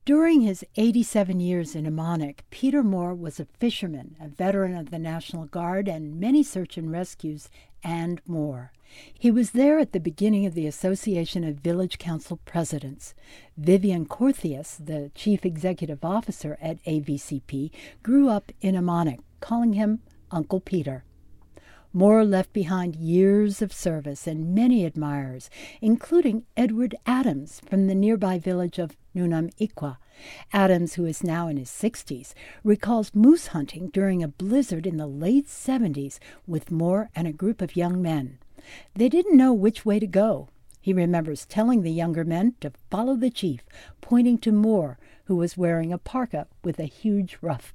During his 87 years in Emonic, Peter Moore was a fisherman, a veteran of the National Guard, and many search and rescues, and more. He was there at the beginning of the Association of Village Council Presidents. Vivian Corthius, the chief executive officer at AVCP, grew up in Emonic, calling him Uncle Peter. Moore left behind years of service and many admirers, including Edward Adams from the nearby village of Nunam Ikwa. Adams, who is now in his 60s, recalls moose hunting during a blizzard in the late 70s with Moore and a group of young men. They didn't know which way to go. He remembers telling the younger men to follow the chief, pointing to Moore, who was wearing a parka with a huge ruff.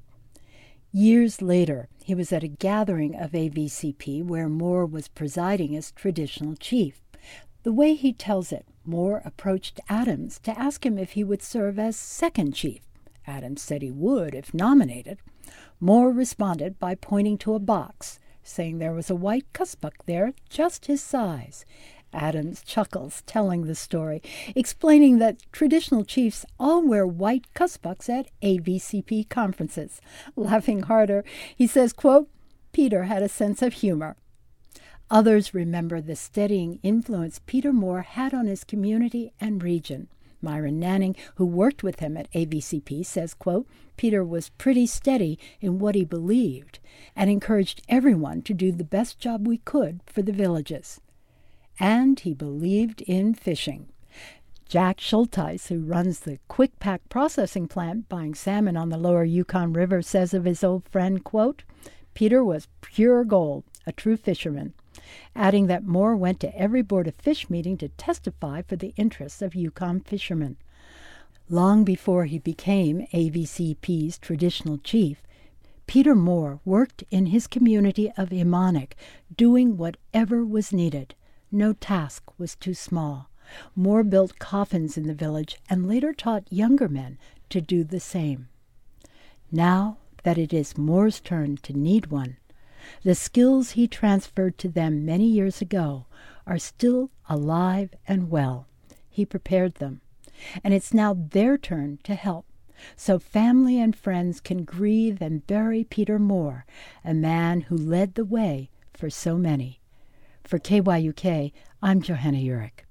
Years later, he was at a gathering of AVCP where Moore was presiding as traditional chief. The way he tells it, Moore approached Adams to ask him if he would serve as second chief. Adams said he would if nominated. Moore responded by pointing to a box, saying there was a white cuspuk there just his size. Adams chuckles, telling the story, explaining that traditional chiefs all wear white cuspuks at AVCP conferences. Laughing harder, he says, quote, Peter had a sense of humor. Others remember the steadying influence Peter Moore had on his community and region. Myron Nanning, who worked with him at AVCP, says, quote, Peter was pretty steady in what he believed and encouraged everyone to do the best job we could for the villages. And he believed in fishing. Jack Schulteis, who runs the Quick Pack processing plant buying salmon on the lower Yukon River, says of his old friend, quote, Peter was pure gold, a true fisherman, adding that Moore went to every Board of Fish meeting to testify for the interests of Yukon fishermen. Long before he became AVCP's traditional chief, Peter Moore worked in his community of Emonic, doing whatever was needed. No task was too small. Moore built coffins in the village and later taught younger men to do the same. Now that it is Moore's turn to need one, the skills he transferred to them many years ago are still alive and well. He prepared them, and it's now their turn to help, so family and friends can grieve and bury Peter Moore, a man who led the way for so many. For KYUK, I'm Johanna Urich.